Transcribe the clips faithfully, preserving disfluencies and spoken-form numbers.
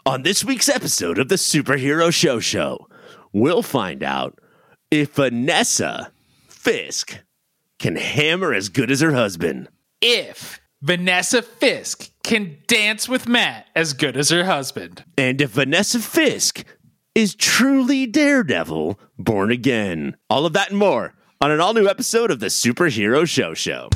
On this week's episode of the Superhero Show Show, we'll find out if Vanessa Fisk can hammer as good as her husband. If Vanessa Fisk can dance with Matt as good as her husband. And if Vanessa Fisk is truly Daredevil born again. All of that and more on an all-new episode of the Superhero Show Show.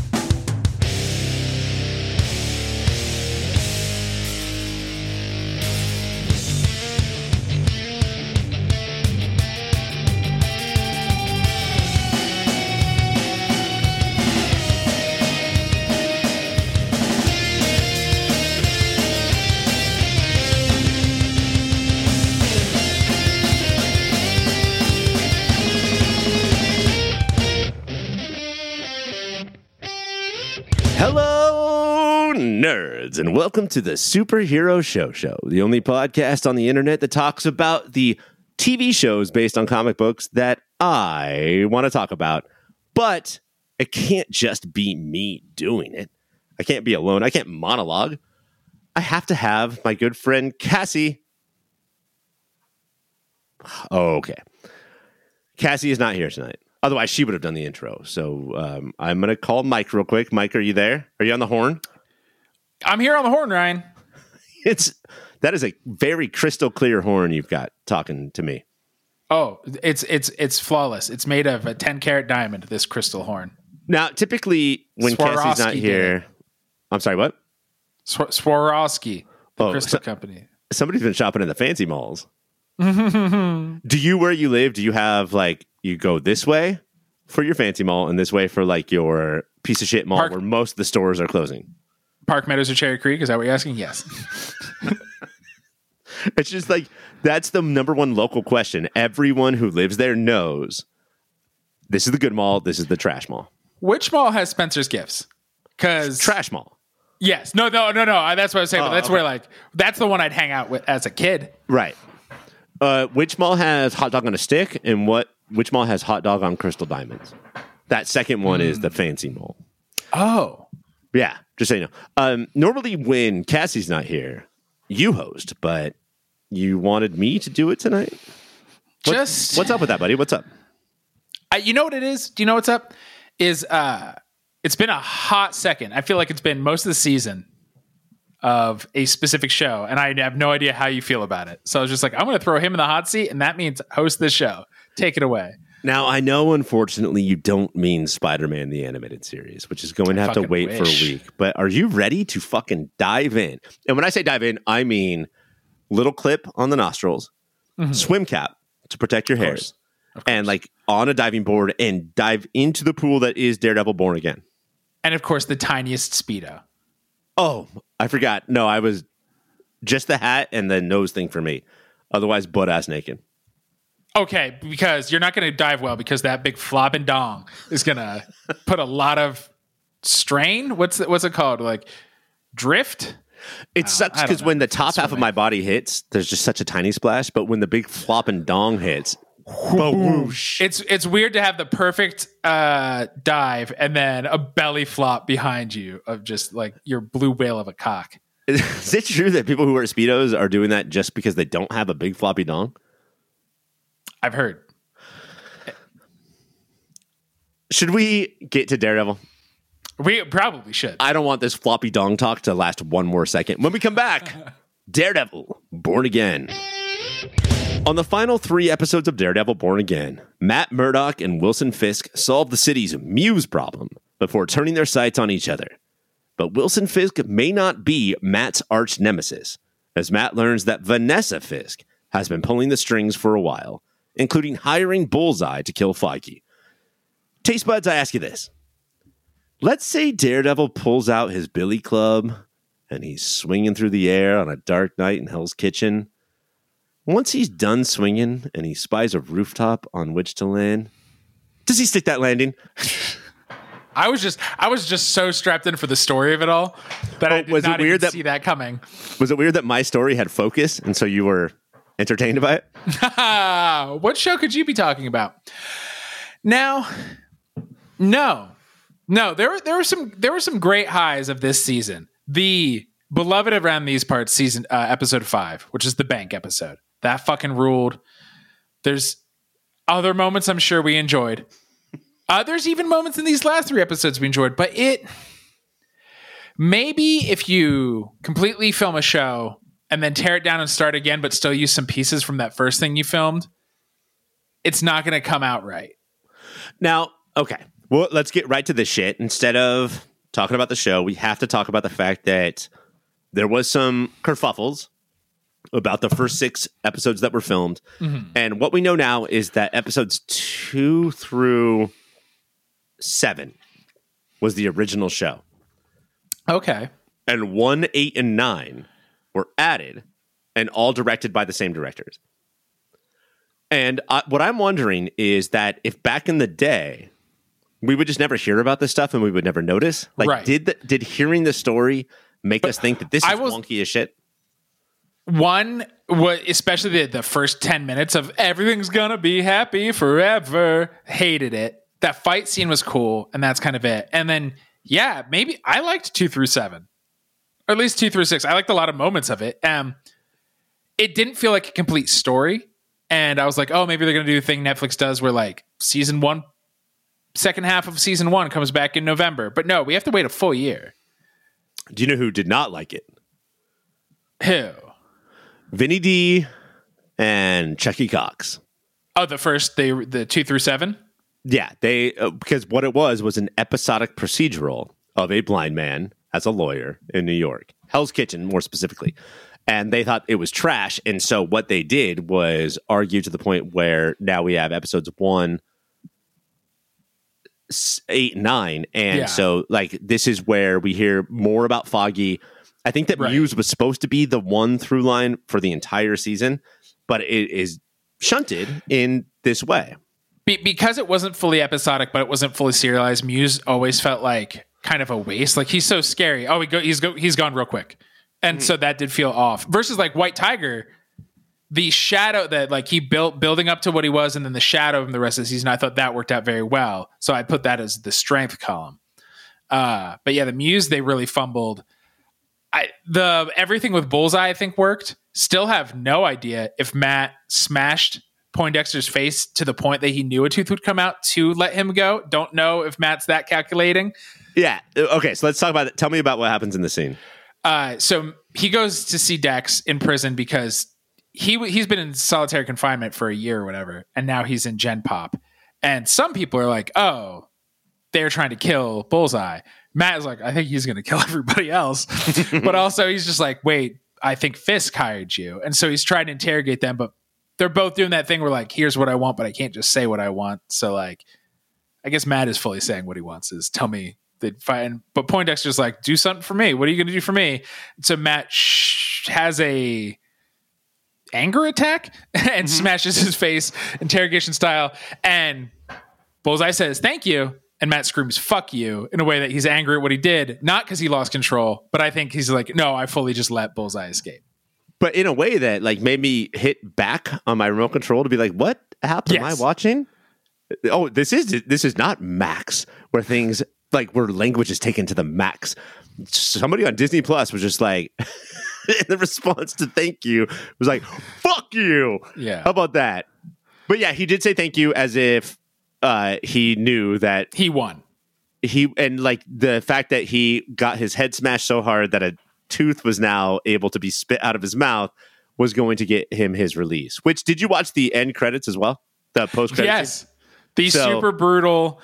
Hello, nerds, and welcome to the Superhero Show Show, the only podcast on the internet that talks about the T V shows based on comic books that I want to talk about. But it can't just be me doing it. I can't be alone. I can't monologue. I have to have my good friend Cassie. Oh, okay. Cassie is not here tonight. Otherwise, she would have done the intro. So um, I'm going to call Mike real quick. Mike, are you there? Are you on the horn? I'm here on the horn, Ryan. It's that is a very crystal clear horn you've got talking to me. Oh, it's it's it's flawless. It's made of a ten karat diamond, this crystal horn. Now, typically when Swarovski Cassie's not here... did. I'm sorry, what? Sw- Swarovski, the Oh, crystal so- company. Somebody's been shopping in the fancy malls. Do you, where you live, do you have, like, you go this way for your fancy mall and this way for, like, your piece of shit mall Park- where most of the stores are closing? Park Meadows or Cherry Creek? Is that what you're asking? Yes. It's just like, that's the number one local question. Everyone who lives there knows this is the good mall, this is the trash mall. Which mall has Spencer's Gifts? Because Trash mall. yes, no, no, no, no. That's what I was saying. Oh, but that's okay. where, like, that's the one I'd hang out with as a kid. Right. Uh, which mall has hot dog on a stick, and what? Which mall has hot dog on crystal diamonds? That second one mm. is the fancy mall. Oh, yeah. Just so you know. Um, normally, when Cassie's not here, you host, but you wanted me to do it tonight. What, just what's up with that, buddy? What's up? I, you know what it is? Do you know what's up? Is uh, it's been a hot second. I feel like it's been most of the season of a specific show, and I have no idea how you feel about it. So I was just like, I'm going to throw him in the hot seat, and that means host this show. Take it away. Now, I know, unfortunately, you don't mean Spider-Man the Animated Series, which is going to have to wait wish. for a week. But are you ready to fucking dive in? And when I say dive in, I mean little clip on the nostrils, mm-hmm. swim cap to protect your hairs, and like on a diving board and dive into the pool that is Daredevil Born Again. And of course, the tiniest Speedo. Oh, I forgot. No, I was just the hat and the nose thing for me. Otherwise, butt ass naked. Okay, because you're not going to dive well because that big flopping dong is going to put a lot of strain. What's it, what's it called? Like drift? It uh, sucks because when the top half of my body hits, there's just such a tiny splash. But when the big flopping dong hits, whoosh. It's it's weird to have the perfect uh, dive and then a belly flop behind you of just like your blue whale of a cock. Is it true that people who wear Speedos are doing that just because they don't have a big floppy dong? I've heard. Should we get to Daredevil? We probably should. I don't want this floppy dong talk to last one more second. When we come back, Daredevil Born Again. On the final three episodes of Daredevil Born Again, Matt Murdock and Wilson Fisk solve the city's Muse problem before turning their sights on each other. But Wilson Fisk may not be Matt's arch nemesis, as Matt learns that Vanessa Fisk has been pulling the strings for a while, including hiring Bullseye to kill Feige. Taste buds, I ask you this. Let's say Daredevil pulls out his billy club and he's swinging through the air on a dark night in Hell's Kitchen. Once he's done swinging and he spies a rooftop on which to land, does he stick that landing? I was just I was just so strapped in for the story of it all that oh, I did was not it weird even that, see that coming. Was it weird that my story had focus and so you were entertained by it? What show could you be talking about? Now, no, no. There were there were some there were some great highs of this season. The beloved around these parts, season uh, episode five, which is the bank episode. That fucking ruled. There's other moments I'm sure we enjoyed. Uh, there's even moments in these last three episodes we enjoyed, but it maybe if you completely film a show and then tear it down and start again, but still use some pieces from that first thing you filmed, it's not going to come out right. Now, okay, well, let's get right to the shit. Instead of talking about the show, we have to talk about the fact that there was some kerfuffles about the first six episodes that were filmed. Mm-hmm. And what we know now is that episodes two through seven was the original show. Okay. And one, eight, and nine were added and all directed by the same directors. And uh, what I'm wondering is that if back in the day, we would just never hear about this stuff and we would never notice. Like, right. did the, did hearing the story make but us think that this is was, wonky as shit? One, what, especially the, the first ten minutes of everything's gonna be happy forever. Hated it. That fight scene was cool, and that's kind of it. And then, yeah, maybe I liked two through seven, or at least two through six. I liked a lot of moments of it. Um, it didn't feel like a complete story, and I was like, oh, maybe they're gonna do the thing Netflix does, where like season one, second half of season one comes back in November. But no, we have to wait a full year. Do you know who did not like it? Who? Vinny D and Chucky Cox. Oh, the first, they the two through seven? Yeah, they uh, because what it was was an episodic procedural of a blind man as a lawyer in New York. Hell's Kitchen, more specifically. And they thought it was trash. And so what they did was argue to the point where now we have episodes one, eight, nine. And yeah. so, like, this is where we hear more about Foggy. I think that right. Muse was supposed to be the one through line for the entire season, but it is shunted in this way. Be- because it wasn't fully episodic, but it wasn't fully serialized, Muse always felt like kind of a waste. Like, he's so scary. Oh, he go- he's go- he's gone real quick. And mm-hmm. so that did feel off. Versus, like, White Tiger, the shadow that, like, he built, building up to what he was, and then the shadow of him the rest of the season, I thought that worked out very well. So I put that as the strength column. Uh, but yeah, the Muse, they really fumbled. I, the everything with Bullseye, I think, worked. Still have no idea if Matt smashed Poindexter's face to the point that he knew a tooth would come out to let him go. Don't know if Matt's that calculating. Yeah. Okay. So let's talk about it. Tell me about what happens in the scene. Uh, so he goes to see Dex in prison because he he's been in solitary confinement for a year or whatever, and now he's in Gen Pop. And some people are like, "Oh, they're trying to kill Bullseye." Matt is like, I think he's going to kill everybody else. But also he's just like, wait, I think Fisk hired you. And so he's trying to interrogate them, but they're both doing that thing where like, here's what I want, but I can't just say what I want. So like, I guess Matt is fully saying what he wants is tell me they'd find, but Poindexter's like, do something for me. What are you going to do for me? And so Matt sh- has a anger attack and mm-hmm. smashes his face interrogation style. And Bullseye says, thank you. And Matt screams, fuck you, in a way that he's angry at what he did. Not because he lost control, but I think he's like, no, I fully just let Bullseye escape. But in a way that like made me hit back on my remote control to be like, what app yes. am I watching? Oh, this is this is not Max, where things like where language is taken to the max. Somebody on Disney Plus was just like, in the response to thank you, was like, fuck you. Yeah. How about that? But yeah, he did say thank you as if Uh, he knew that he won. He and like the fact that he got his head smashed so hard that a tooth was now able to be spit out of his mouth was going to get him his release. Which did you watch the end credits as well? The post credits? Yes, the so, super brutal.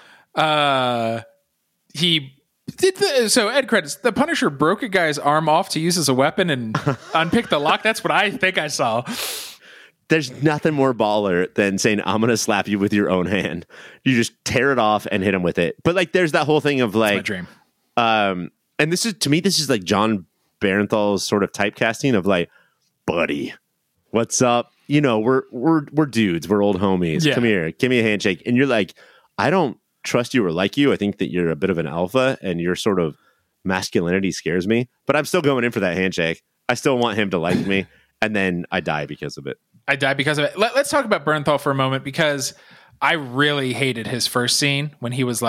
Uh, he did the, so end credits. The Punisher broke a guy's arm off to use as a weapon and unpick the lock. That's what I think I saw. There's nothing more baller than saying, I'm going to slap you with your own hand. You just tear it off and hit him with it. But like, there's that whole thing of like, my dream. Um, and this is, to me, this is like John Barenthal's sort of typecasting of like, buddy, what's up? You know, we're, we're, we're dudes. We're old homies. Yeah. Come here. Give me a handshake. And you're like, I don't trust you or like you. I think that you're a bit of an alpha and your sort of masculinity scares me, but I'm still going in for that handshake. I still want him to like me. And then I die because of it. I died because of it. Let, let's talk about Bernthal for a moment, because I really hated his first scene when he was like,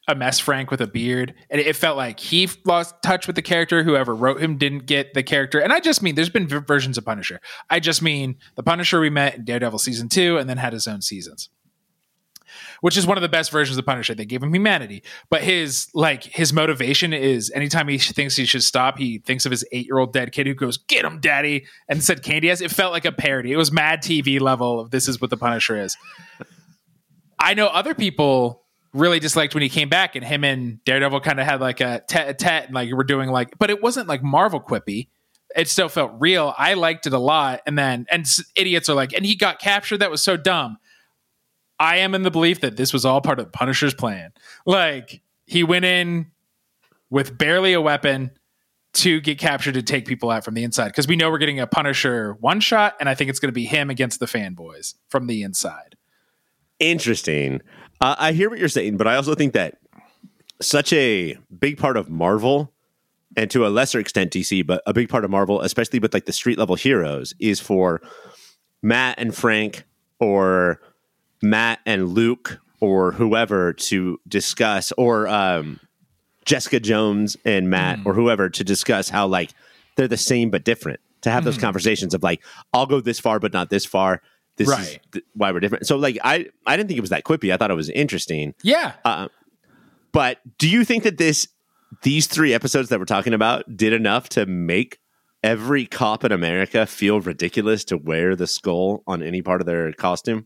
a mess Frank with a beard. And it felt like he lost touch with the character. Whoever wrote him didn't get the character. And I just mean, there's been v- versions of Punisher. I just mean the Punisher we met in Daredevil season two and then had his own seasons, which is one of the best versions of Punisher. They gave him humanity, but his like his motivation is anytime he thinks he should stop, he thinks of his eight-year-old dead kid who goes, "Get him, daddy," and said candy has. It felt like a parody. It was Mad T V level of this is what the Punisher is. I know other people really disliked when he came back, and him and Daredevil kind of had like a tete-a-tete, and like we're doing like, but it wasn't like Marvel quippy. It still felt real. I liked it a lot. And then, and idiots are like, and he got captured. That was so dumb. I am in the belief that this was all part of Punisher's plan. Like he went in with barely a weapon to get captured to take people out from the inside. Cause we know we're getting a Punisher one shot. And I think it's going to be him against the fanboys from the inside. Interesting. Uh, I hear what you're saying, but I also think that such a big part of Marvel, and to a lesser extent D C, but a big part of Marvel, especially with like the street level heroes, is for Matt and Frank or Matt and Luke or whoever to discuss, or um, Jessica Jones and Matt mm. or whoever to discuss how like they're the same but different. To have mm. those conversations of like, I'll go this far but not this far. This right. is th- why we're different. So like, I, I didn't think it was that quippy. I thought it was interesting. Yeah. Uh, but do you think that this these three episodes that we're talking about did enough to make every cop in America feel ridiculous to wear the skull on any part of their costume?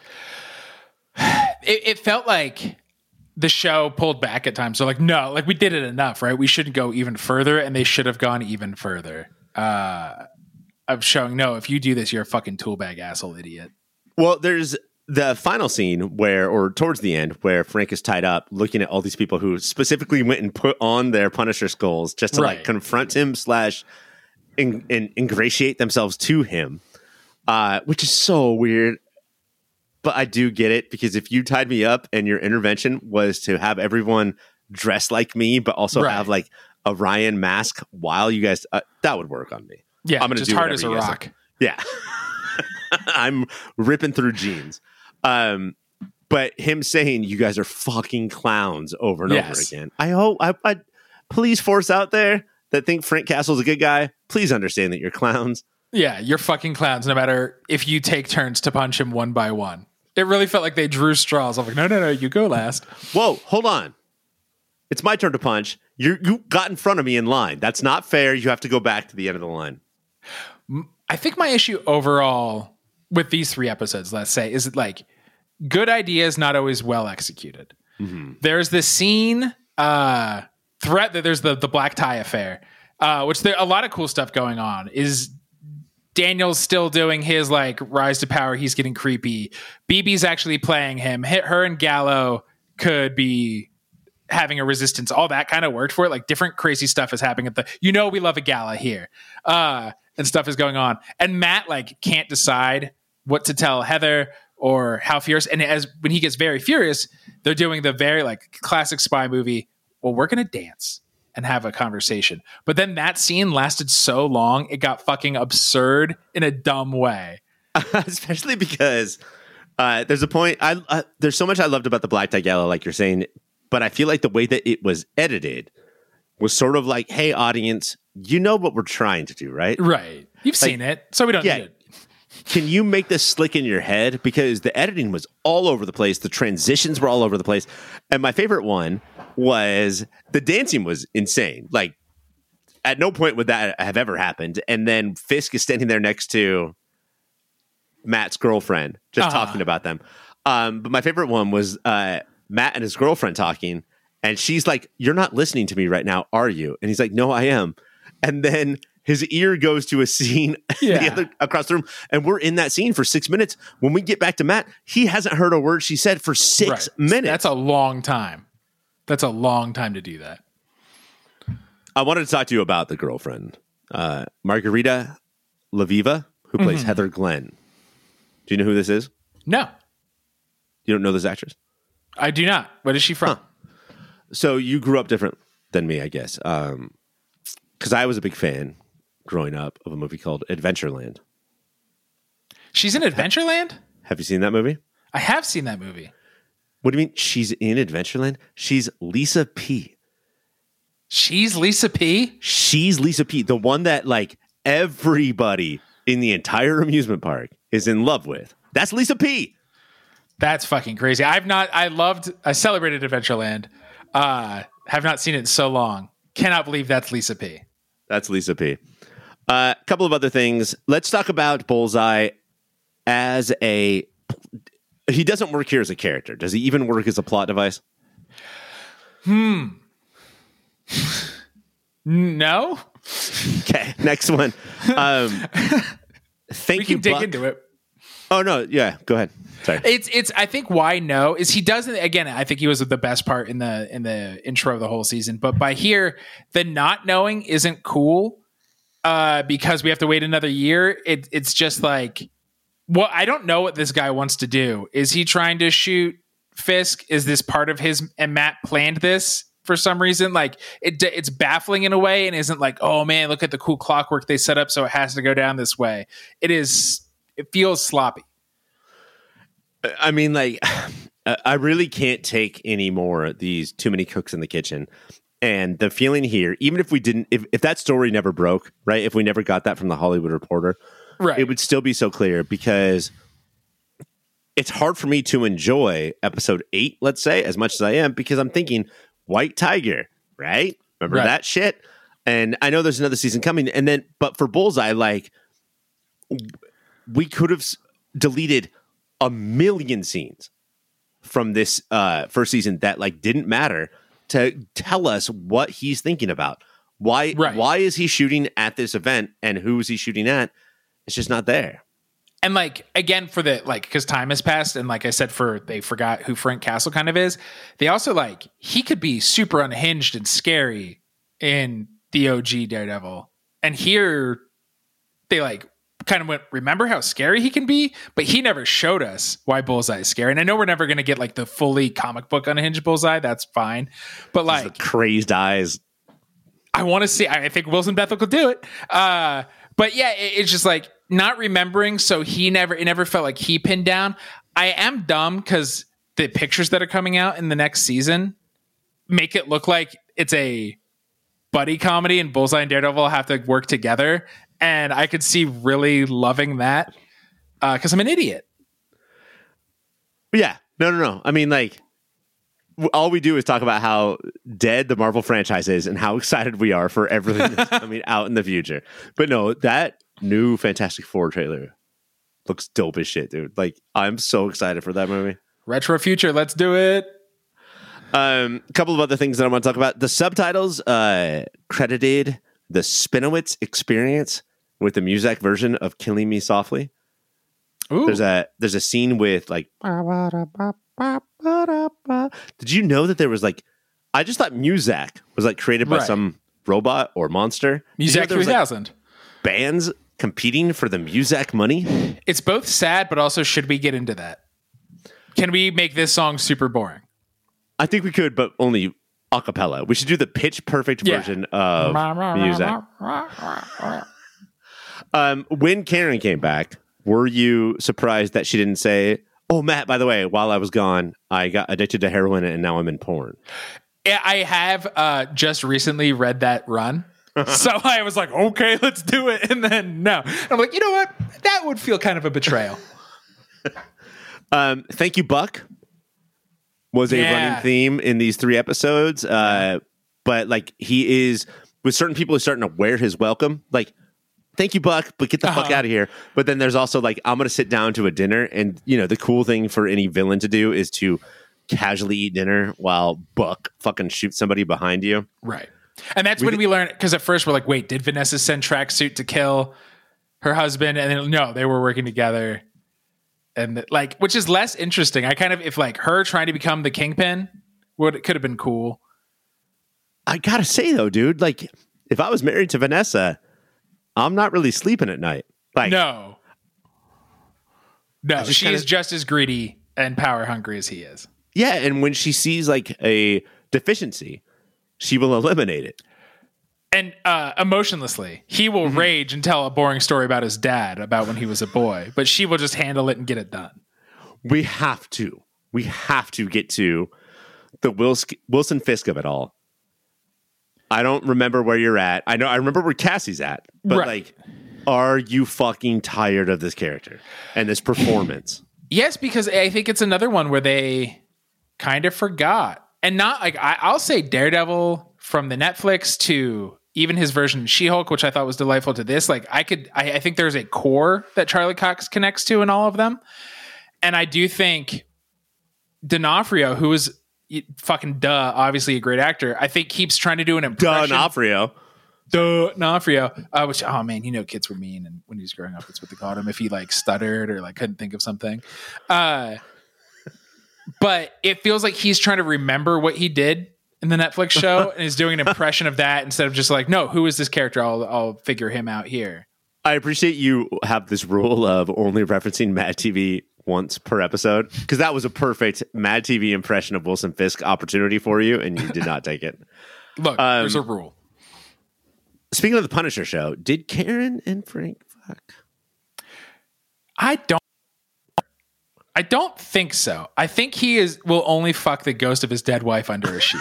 It, it felt like the show pulled back at times. So like, no, like we did it enough, right? We shouldn't go even further, and they should have gone even further. Uh, of showing, no, if you do this, you're a fucking tool bag asshole idiot. Well, there's the final scene where, or towards the end, where Frank is tied up looking at all these people who specifically went and put on their Punisher skulls just to right. like confront him slash in, in, ingratiate themselves to him, uh, which is so weird. But I do get it, because if you tied me up and your intervention was to have everyone dress like me, but also right. have like a Ryan mask while you guys, uh, that would work on me. Yeah, I'm gonna just do hard as a rock. Yeah. I'm ripping through jeans. Um, but him saying you guys are fucking clowns over and yes. over again. I hope, I, I police force out there that think Frank Castle's a good guy, please understand that you're clowns. Yeah, you're fucking clowns, no matter if you take turns to punch him one by one. It really felt like they drew straws. I'm like, no, no, no, you go last. Whoa, hold on. It's my turn to punch. You you got in front of me in line. That's not fair. You have to go back to the end of the line. I think my issue overall with these three episodes, let's say, is like good ideas not always well executed. Mm-hmm. There's this scene, uh, threat that there's the the black tie affair, uh, which there a lot of cool stuff going on. Is Daniel's still doing his like rise to power? He's getting creepy. B B's actually playing him. Hit her and Gallo could be having a resistance. All that kind of worked for it. Like different crazy stuff is happening at the. You know, we love a gala here. Uh, And stuff is going on. And Matt like can't decide what to tell Heather or how furious. And as when he gets very furious, they're doing the very like classic spy movie. Well, we're going to dance and have a conversation. But then that scene lasted so long, it got fucking absurd in a dumb way. Especially because uh, there's a point. I uh, there's so much I loved about the Black Tie Gala, like you're saying. But I feel like the way that it was edited was sort of like, hey, audience, you know what we're trying to do, right? Right. You've like, seen it, so we don't yeah, need it. Can you make this slick in your head? Because the editing was all over the place. The transitions were all over the place. And my favorite one was the dancing was insane. Like, at no point would that have ever happened. And then Fisk is standing there next to Matt's girlfriend, just uh-huh. talking about them. Um, but my favorite one was uh, Matt and his girlfriend talking. And she's like, you're not listening to me right now, are you? And he's like, no, I am. And then his ear goes to a scene yeah. the other, across the room. And we're in that scene for six minutes. When we get back to Matt, he hasn't heard a word she said for six right. minutes. That's a long time. That's a long time to do that. I wanted to talk to you about the girlfriend, uh, Margarita Laviva, who plays mm-hmm. Heather Glenn. Do you know who this is? No. You don't know this actress? I do not. What is she from? Huh. So you grew up different than me, I guess. Um, because I was a big fan growing up of a movie called Adventureland. She's in Adventureland? Have you seen that movie? I have seen that movie. What do you mean she's in Adventureland? She's Lisa P. She's Lisa P? She's Lisa P. The one that like everybody in the entire amusement park is in love with. That's Lisa P. That's fucking crazy. I've not, I loved, I celebrated Adventureland. Uh, have not seen it in so long. Cannot believe that's Lisa P. That's Lisa P. A uh, couple of other things. Let's talk about Bullseye as a, he doesn't work here as a character. Does he even work as a plot device? Hmm. No. Okay, next one. Um, thank we can you, dig Buck. into it. Oh no, yeah, go ahead. Sorry. It's it's. I think why no is he doesn't. Again, I think he was the best part in the in the intro of the whole season. But by here, the not knowing isn't cool uh, because we have to wait another year. It, it's just like, well, I don't know what this guy wants to do. Is he trying to shoot Fisk? Is this part of his? And Matt planned this for some reason. Like it, it's baffling in a way, and isn't like, oh man, look at the cool clockwork they set up, so it has to go down this way. It is. It feels sloppy. I mean, like, I really can't take any more these too many cooks in the kitchen. And the feeling here, even if we didn't, if, if that story never broke, right? If we never got that from the Hollywood Reporter, right, it would still be so clear because it's hard for me to enjoy episode eight, let's say, as much as I am, because I'm thinking White Tiger, right? Remember right. that shit? And I know there's another season coming. And then, but for Bullseye, like, we could have deleted a million scenes from this uh, first season that like didn't matter to tell us what he's thinking about. Why? Right. Why is he shooting at this event, and who is he shooting at? It's just not there. And like again, for the like, because time has passed, and like I said, for they forgot who Frank Castle kind of is. They also like he could be super unhinged and scary in the O G Daredevil, and here they like. Kind of went, remember how scary he can be? But he never showed us why Bullseye is scary. And I know we're never going to get like the fully comic book unhinged Bullseye. That's fine. But like the crazed eyes. I want to see, I think Wilson Bethel could do it. Uh, but yeah, it, it's just like not remembering. So he never, it never felt like he pinned down. I am dumb because the pictures that are coming out in the next season make it look like it's a buddy comedy and Bullseye and Daredevil have to work together. And I could see really loving that because uh, I'm an idiot. Yeah. No, no, no. I mean, like, w- all we do is talk about how dead the Marvel franchise is and how excited we are for everything that's coming out in the future. But no, that new Fantastic Four trailer looks dope as shit, dude. Like, I'm so excited for that movie. Retro future. Let's do it. Um, a couple of other things that I want to talk about. The subtitles uh, credited the Spinowitz Experience with the Muzak version of Killing Me Softly. Ooh. There's a there's a scene with like. Did you know that there was like? I just thought Muzak was like created by right. some robot or monster. Muzak three thousand. Like bands competing for the Muzak money. It's both sad, but also should we get into that? Can we make this song super boring? I think we could, but only a cappella. We should do the pitch perfect yeah. version of Muzak. Um, when Karen came back, were you surprised that she didn't say, "Oh, Matt, by the way, while I was gone, I got addicted to heroin and now I'm in porn"? Yeah, I have uh, just recently read that run. So I was like, okay, let's do it. And then no. I'm like, you know what? That would feel kind of a betrayal. um, thank you, Buck. Was a yeah. running theme in these three episodes. Uh, but like he is with certain people, he's starting to wear his welcome. Like, thank you, Buck, but get the uh-huh. fuck out of here. But then there's also like, I'm going to sit down to a dinner. And, you know, the cool thing for any villain to do is to casually eat dinner while Buck fucking shoots somebody behind you. Right. And that's we when did- we learned, because at first we're like, wait, did Vanessa send Tracksuit to kill her husband? And then no, they were working together. And like, which is less interesting. I kind of, if like her trying to become the Kingpin would, it could have been cool. I gotta say though, dude, like if I was married to Vanessa, I'm not really sleeping at night. Like, no, no, just she kinda, is just as greedy and power hungry as he is. Yeah. And when she sees like a deficiency, she will eliminate it. And uh, emotionlessly, he will mm-hmm. rage and tell a boring story about his dad about when he was a boy, but she will just handle it and get it done. We have to we have to get to the Wilson, Wilson Fisk of it all. I don't remember where you're at. I know I remember where Cassie's at, but right. like, are you fucking tired of this character and this performance? Yes, because I think it's another one where they kind of forgot, and not like I, I'll say Daredevil from the Netflix to even his version of She-Hulk, which I thought was delightful, to this. Like I could, I, I think there's a core that Charlie Cox connects to in all of them, and I do think D'Onofrio, who is fucking duh, obviously a great actor, I think keeps trying to do an impression. D'Onofrio. D'Onofrio. Uh, which, oh man, you know kids were mean, and when he was growing up, that's what they called him if he like stuttered or like couldn't think of something. Uh, but it feels like he's trying to remember what he did in the Netflix show and is doing an impression of that instead of just like, no, who is this character? I'll I'll figure him out here. I appreciate you have this rule of only referencing Mad T V once per episode, because that was a perfect Mad T V impression of Wilson Fisk opportunity for you, and you did not take it. Look, um, there's a rule. Speaking of the Punisher show, did Karen and Frank fuck? I don't. I don't think so. I think he is will only fuck the ghost of his dead wife under a sheet.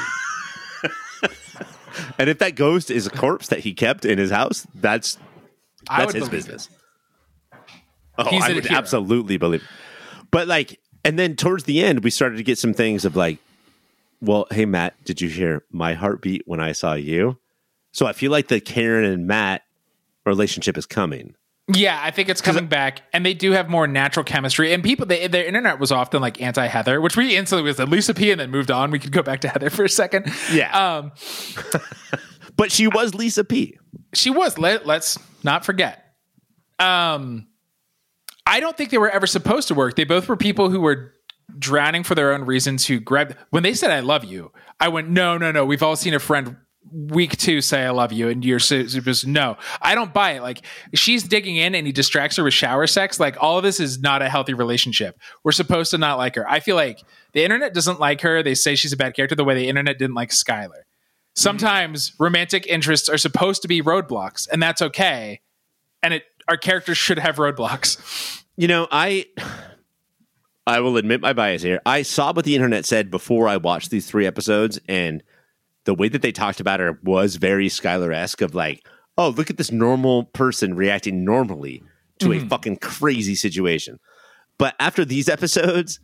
And if that ghost is a corpse that he kept in his house, that's that's his believe business. It. Oh, He's I would hero. absolutely believe. But like, and then towards the end, we started to get some things of like, well, hey Matt, did you hear my heartbeat when I saw you? So I feel like the Karen and Matt relationship is coming. Yeah, I think it's coming back, and they do have more natural chemistry. And people, they, their internet was often like anti-Heather, which we instantly was at Lisa P, and then moved on. We could go back to Heather for a second. Yeah, um, but she was Lisa P. She was. Let, let's not forget. Um, I don't think they were ever supposed to work. They both were people who were drowning for their own reasons. Who grabbed when they said "I love you," I went, "No, no, no. We've all seen a friend." Week two say I love you, and you're supposed no, I don't buy it. Like she's digging in and he distracts her with shower sex. Like all of this is not a healthy relationship. We're supposed to not like her. I feel like the internet doesn't like her. They say she's a bad character the way the internet didn't like Skylar. Sometimes mm-hmm. romantic interests are supposed to be roadblocks, and that's okay. And it our characters should have roadblocks. You know, I I will admit my bias here. I saw what the internet said before I watched these three episodes, and the way that they talked about her was very Skylar-esque of like, oh, look at this normal person reacting normally to mm-hmm. a fucking crazy situation. But after these episodes,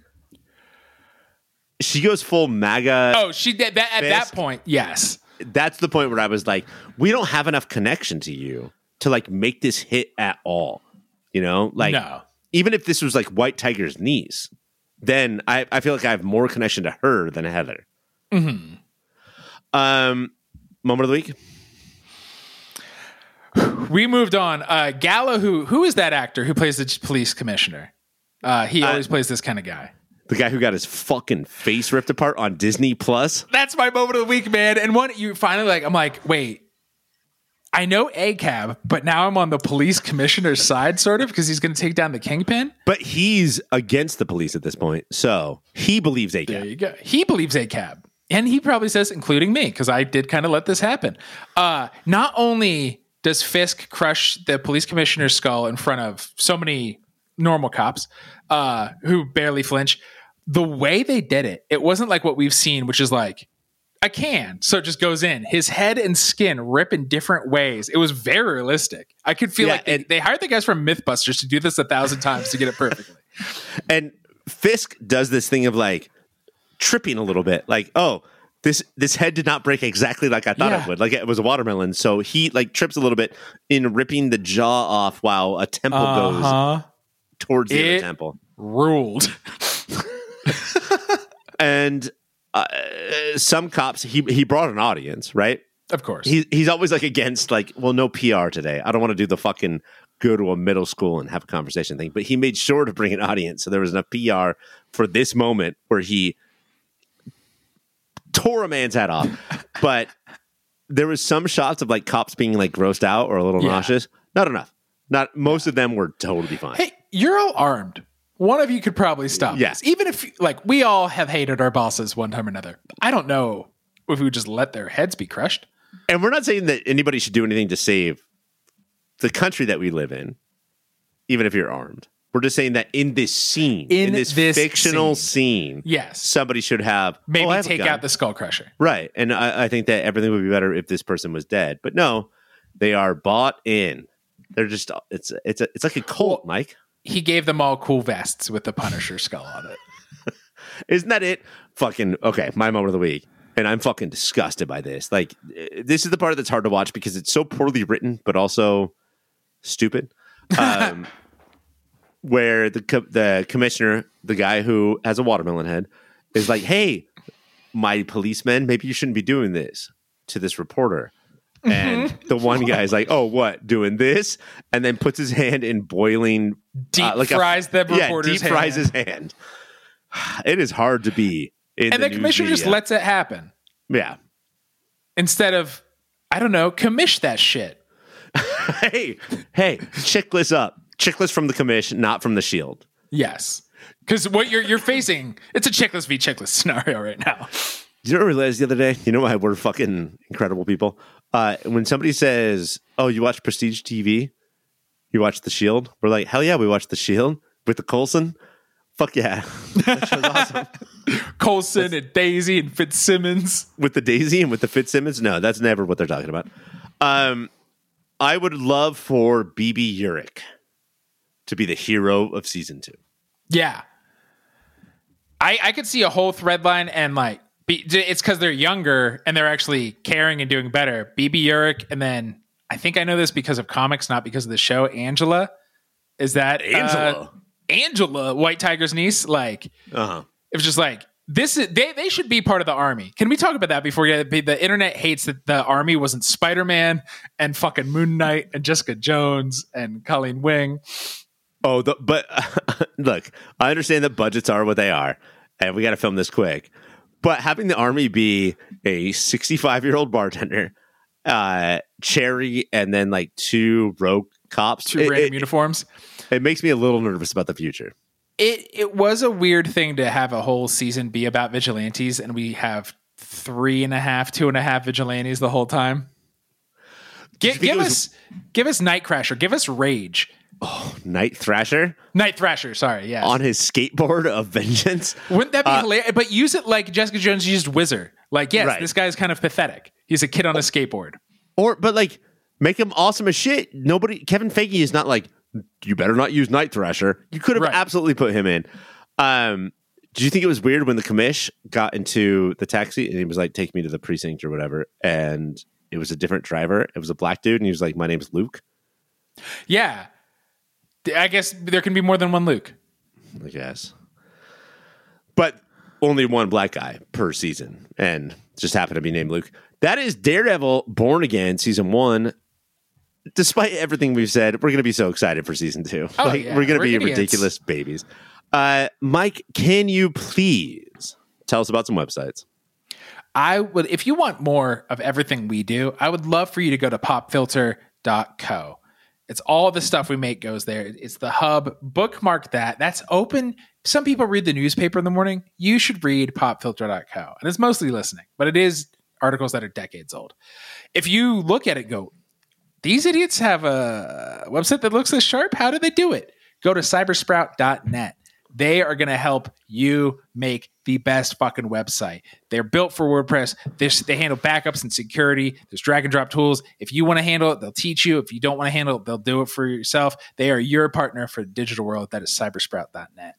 she goes full MAGA. Oh, she did that at that point. Yes. That's the point where I was like, we don't have enough connection to you to like make this hit at all. You know, like no. Even if this was like White Tiger's niece, then I, I feel like I have more connection to her than Heather. Mm-hmm. Um, moment of the week. We moved on. Uh, Gallo, who who is that actor who plays the police commissioner? Uh, he always uh, plays this kind of guy. The guy who got his fucking face ripped apart on Disney Plus. That's my moment of the week, man. And one you finally like, I'm like, wait, I know A C A B, but now I'm on the police commissioner's side, sort of, because he's going to take down the Kingpin. But he's against the police at this point, so he believes A C A B. There you go. He believes A C A B. And he probably says, including me, because I did kind of let this happen. Uh, not only does Fisk crush the police commissioner's skull in front of so many normal cops uh, who barely flinch, the way they did it, it wasn't like what we've seen, which is like a can, so it just goes in. His head and skin rip in different ways. It was very realistic. I could feel yeah, like they, they hired the guys from Mythbusters to do this a thousand times to get it perfectly. And Fisk does this thing of like, tripping a little bit, like, oh, this this head did not break exactly like I thought yeah. it would. Like it was a watermelon, so he like trips a little bit in ripping the jaw off while a temple uh-huh. goes towards the it other temple. Ruled. And uh, some cops, he he brought an audience, right? Of course, he he's always like against like, well, no P R today. I don't want to do the fucking go to a middle school and have a conversation thing. But he made sure to bring an audience, so there was enough P R for this moment where he tore a man's head off. But there was some shots of like cops being like grossed out or a little yeah. nauseous. Not enough. Not most of them were totally fine. Hey, you're all armed. One of you could probably stop yeah. this. Even if like we all have hated our bosses one time or another. I don't know if we would just let their heads be crushed. And we're not saying that anybody should do anything to save the country that we live in, even if you're armed. We're just saying that in this scene, In in, this, this fictional scene. scene, Yes. somebody should have Maybe oh, I have a take gun. out the Skull Crusher. Right. And I, I think that everything would be better if this person was dead. But no, they are bought in. They're just it's it's a, it's like a cult, Mike. He gave them all cool vests with the Punisher skull on it. Isn't that it? Fucking okay, my moment of the week. And I'm fucking disgusted by this. Like this is the part that's hard to watch because it's so poorly written, but also stupid. Um where the co- the commissioner, the guy who has a watermelon head, is like, "Hey, my policeman, maybe you shouldn't be doing this," to this reporter. Mm-hmm. And the one guy is like, "Oh, what? Doing this?" And then puts his hand in boiling, deep uh, like fries a, the yeah, reporter's deep fries hand. his hand. It is hard to be in And the the commissioner just media. lets it happen Yeah. instead of, I don't know, commish that shit. hey, hey, chickless up. Chickless from the commission, not from the Shield. Yes. Because what you're you're facing, it's a chickless v chickless scenario right now. Did you know what I realized the other day? You know why we're fucking incredible people? Uh, when somebody says, "Oh, you watch Prestige T V? You watch The Shield?" We're like, "Hell yeah, we watch The Shield with the Coulson." Fuck yeah, that show's awesome. Coulson and Daisy and Fitzsimmons. With the Daisy and with the Fitzsimmons? No, that's never what they're talking about. Um, I would love for B B Urich to be the hero of season two. Yeah. I I could see a whole thread line and like, be, it's because they're younger and they're actually caring and doing better. B B Urich, and then I think I know this because of comics, not because of the show. Angela. Is that Angela? Uh, Angela, White Tiger's niece? Like, Uh-huh. it was just like, this is they they should be part of the army. Can we talk about that before we get, the internet hates that the army wasn't Spider-Man and fucking Moon Knight and Jessica Jones and Colleen Wing. Oh, the, but uh, look, I understand that budgets are what they are, and we got to film this quick. But having the army be a sixty-five-year-old bartender, uh, Cherry, and then like two rogue cops, Two it, random it, uniforms. it makes me a little nervous about the future. It it was a weird thing to have a whole season be about vigilantes, and we have three and a half, two and a half vigilantes the whole time. Give, give was- us give us Nightcrasher, give us Rage. Oh, Night Thrasher Night Thrasher, sorry, yeah. on his skateboard of vengeance. Wouldn't that be Uh, hilarious? But use it like Jessica Jones used Whizzer. Like, yes, Right. this guy's kind of pathetic. He's a kid on a skateboard. Or, but like, make him awesome as shit. Nobody, Kevin Feige is not like, you better not use Night Thrasher. You could have Right. absolutely put him in. Um, do you think it was weird when the commish got into the taxi and he was like, take me to the precinct or whatever, and it was a different driver? It was a black dude, and he was like, my name's Luke. Yeah. I guess there can be more than one Luke. I guess. But only one black guy per season, and just happened to be named Luke. That is Daredevil Born Again, season one. Despite everything we've said, we're going to be so excited for season two. Oh, like, yeah. We're going to We're be idiots. ridiculous babies. Uh, Mike, can you please tell us about some websites? I would, if you want more of everything we do, I would love for you to go to pop filter dot co. It's all the stuff we make goes there. It's the hub. Bookmark that. That's open. Some people read the newspaper in the morning. You should read pop filter dot co. And it's mostly listening, but it is articles that are decades old. If you look at it, go, these idiots have a website that looks this sharp. How did they do it? Go to cybersprout dot net. They are going to help you make the best fucking website. They're built for WordPress. They're, they handle backups and security. There's drag and drop tools. If you want to handle it, they'll teach you. If you don't want to handle it, they'll do it for yourself. They are your partner for the digital world. That is cybersprout dot net.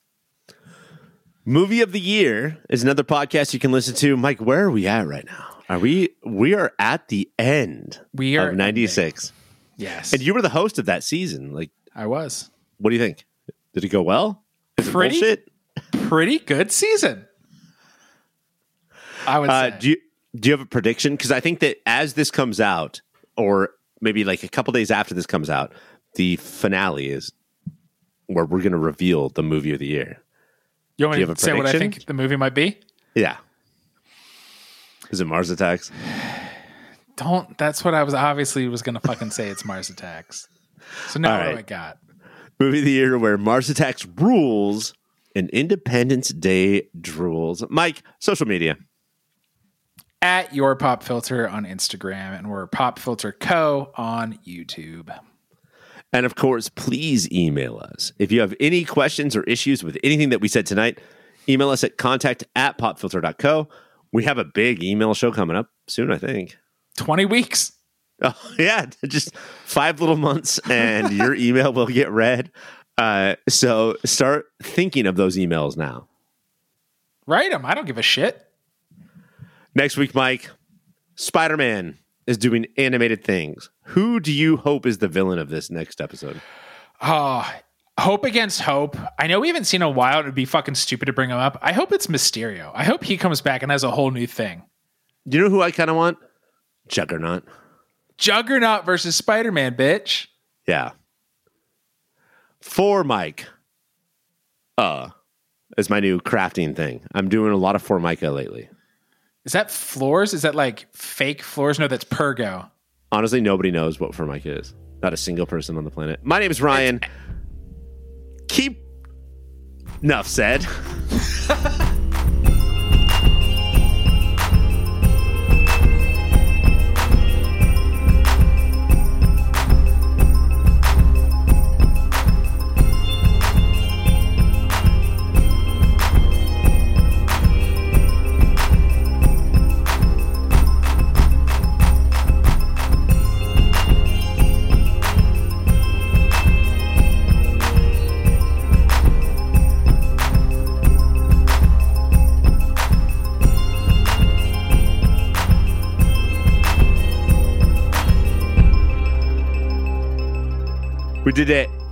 Movie of the Year is another podcast you can listen to. Mike, where are we at right now? Are we we are at the end We are of ninety-six. Yes. And you were the host of that season. Like, I was. what do you think? Did it go well? Is it Pretty- bullshit? Pretty good season. I would Uh, say. do you do you have a prediction? Because I think that as this comes out, or maybe like a couple days after this comes out, the finale is where we're going to reveal the movie of the year. you want do me you to have a say what I prediction? think the movie might be? Yeah. Is it Mars Attacks? Don't. That's what I was obviously was going to fucking say. It's Mars Attacks. So now All what do right. I got? Movie of the year where Mars Attacks rules and Independence Day drools. Mike, social media. At Your Pop Filter on Instagram, and we're Pop Filter Co. on YouTube. And of course, please email us. If you have any questions or issues with anything that we said tonight, email us at contact at popfilter dot co. We have a big email show coming up soon, I think. twenty weeks. Oh, yeah. Just five little months and your email will get read. Uh, so start thinking of those emails now. Write them. I don't give a shit. Next week, Mike, Spider-Man is doing animated things. Who do you hope is the villain of this next episode? Oh, hope against hope. I know we haven't seen in a while. It would be fucking stupid to bring him up. I hope it's Mysterio. I hope he comes back and has a whole new thing. Do you know who I kind of want? Juggernaut. Juggernaut versus Spider-Man, bitch. Yeah. For Mike, uh, is my new crafting thing. I'm doing a lot of Formica lately. Is that floors? Is that like fake floors? No, that's Pergo. Honestly, nobody knows what Formica is. Not a single person on the planet. My name is Ryan. Keep... Enough said. We did it.